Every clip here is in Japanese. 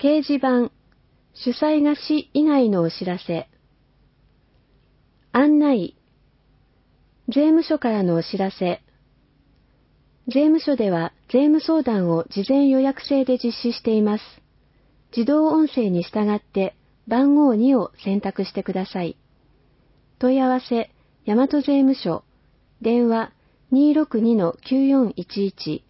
掲示板、主催が市以外のお知らせ。案内、税務署からのお知らせ。税務署では税務相談を事前予約制で実施しています。自動音声に従って番号2を選択してください。問い合わせ、大和税務署、電話 262-9411。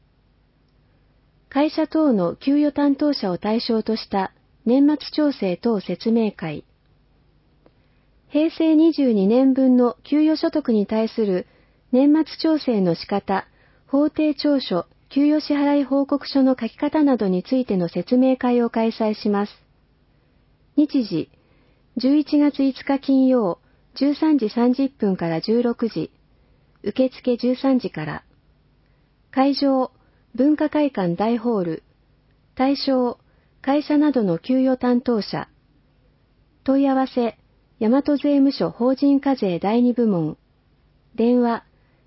会社等の給与担当者を対象とした年末調整等説明会。平成22年分の給与所得に対する年末調整の仕方、法定調書、給与支払い報告書の書き方などについての説明会を開催します。日時、11月5日金曜、13時30分から16時、受付13時から。会場、文化会館大ホール。対象、会社などの給与担当者。問い合わせ、大和税務署法人課税第2部門。電話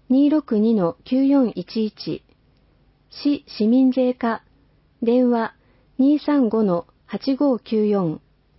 262-9411。市市民税課。電話 235-8594。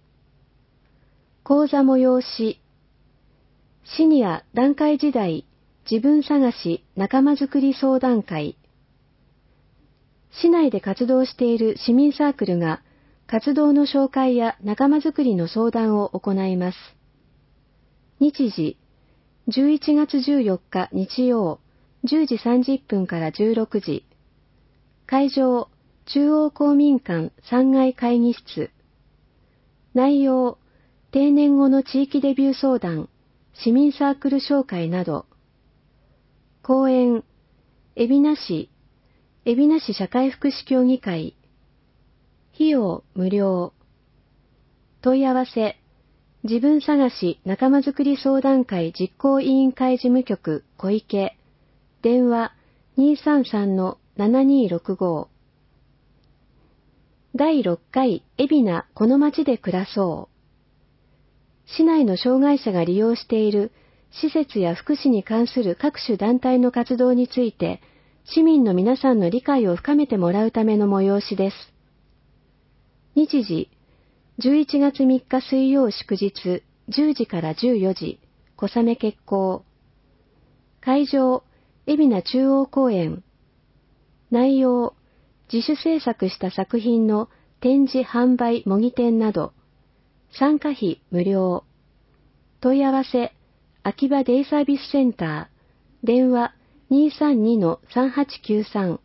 講座催し。シニア団塊時代自分探し仲間づくり相談会。市内で活動している市民サークルが活動の紹介や仲間づくりの相談を行います。日時、11月14日日曜、10時30分から16時。会場、中央公民館3階会議室。内容、定年後の地域デビュー相談、市民サークル紹介など。講演、海老名市社会福祉協議会。費用無料。問い合わせ、自分探し仲間づくり相談会実行委員会事務局小池。電話 233-7265。第6回海老名この街で暮らそう。市内の障害者が利用している施設や福祉に関する各種団体の活動について、市民の皆さんの理解を深めてもらうための催しです。日時、11月3日水曜祝日、10時から14時、小雨決行。会場、海老名中央公園。内容、自主制作した作品の展示販売模擬店など。参加費無料。問い合わせ、秋葉デイサービスセンター。電話 232-3893。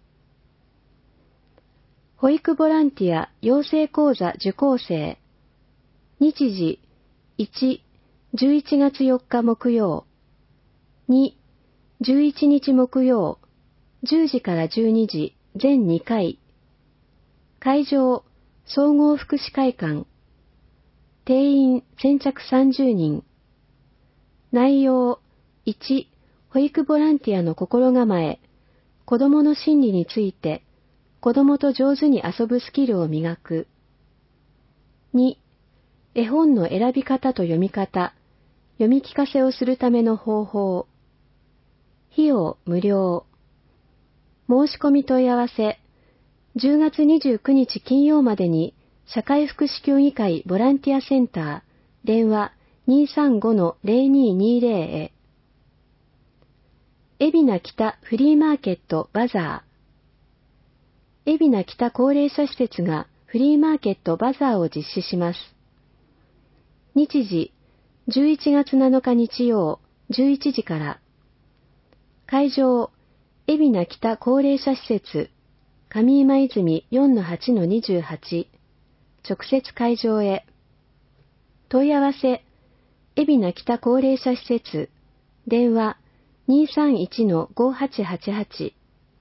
保育ボランティア養成講座受講生。日時、1、11月4日木曜。2、11日木曜。10時から12時、全2回。会場、総合福祉会館。定員先着30人。内容、1、保育ボランティアの心構え、子どもの心理について、子どもと上手に遊ぶスキルを磨く。2、絵本の選び方と読み方、読み聞かせをするための方法。費用無料。申し込み問い合わせ、10月29日金曜までに、社会福祉協議会ボランティアセンター、電話 235-0220 へ。海老名北フリーマーケットバザー。海老名北高齢者施設がフリーマーケットバザーを実施します。日時、11月7日日曜、11時から。会場、海老名北高齢者施設、上今泉 4-8-28。直接会場へ。問い合わせ、海老名北高齢者施設、電話 231-5888。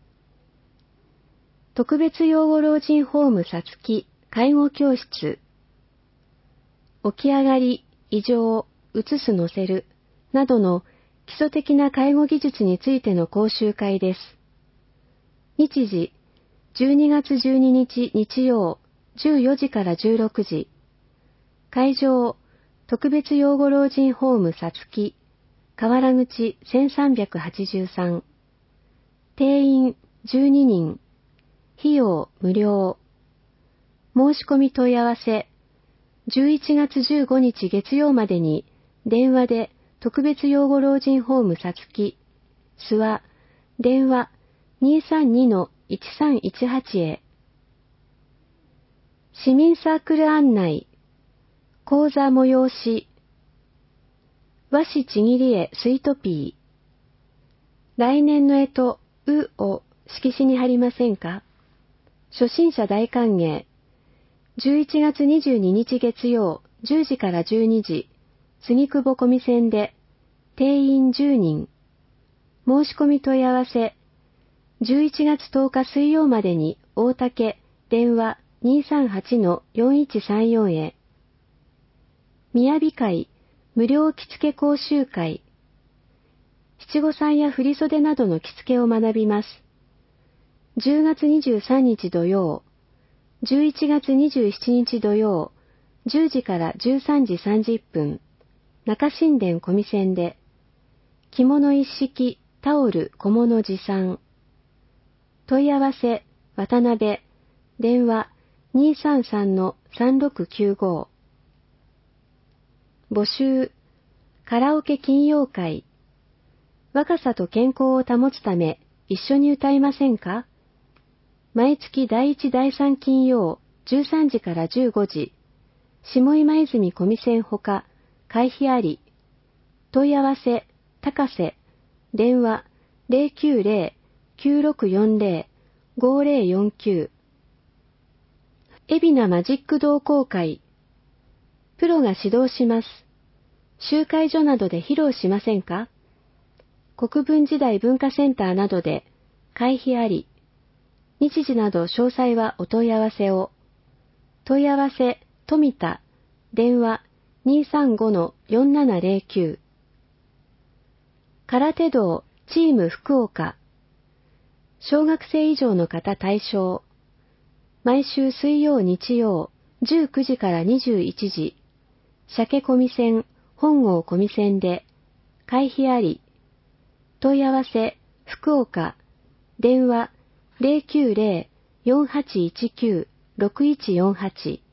特別養護老人ホームさつき介護教室。起き上がり、異常、移す乗せる、などの基礎的な介護技術についての講習会です。日時、12月12日日曜、14時から16時。会場、特別養護老人ホームさつき、河原口1383。定員12人。費用無料。 申し込み問い合わせ、11月15日月曜までに電話で特別養護老人ホームさつき、諏訪、電話 232-1318 へ。市民サークル案内、講座催し、和紙ちぎり絵スイートピー。来年の干支、うを色紙に貼りませんか？初心者大歓迎。11月22日月曜、10時から12時、杉久保小見線で、定員10人。申し込み問い合わせ、11月10日水曜までに大竹、電話 238-4134 へ。雅会、無料着付け講習会。七五三や振袖などの着付けを学びます。10月23日土曜、11月27日土曜、10時から13時30分、中新田小見線で、着物一式、タオル小物持参。問い合わせ、渡辺、電話 233-3695。募集、カラオケ金曜会。若さと健康を保つため一緒に歌いませんか？毎月第1第3金曜13時から15時、下今泉小見線ほか、会費あり。問い合わせ、高瀬、電話 090-9640-5049。海老名マジック同好会。プロが指導します。集会所などで披露しませんか？国分時代文化センターなどで会費あり。日時など詳細はお問い合わせを。問い合わせ、富田、電話 235-4709。空手道チーム福岡。小学生以上の方対象。毎週水曜日曜19時から21時。鮭小見線、本郷小見線で会費あり。問い合わせ、福岡、電話 090-4819-6148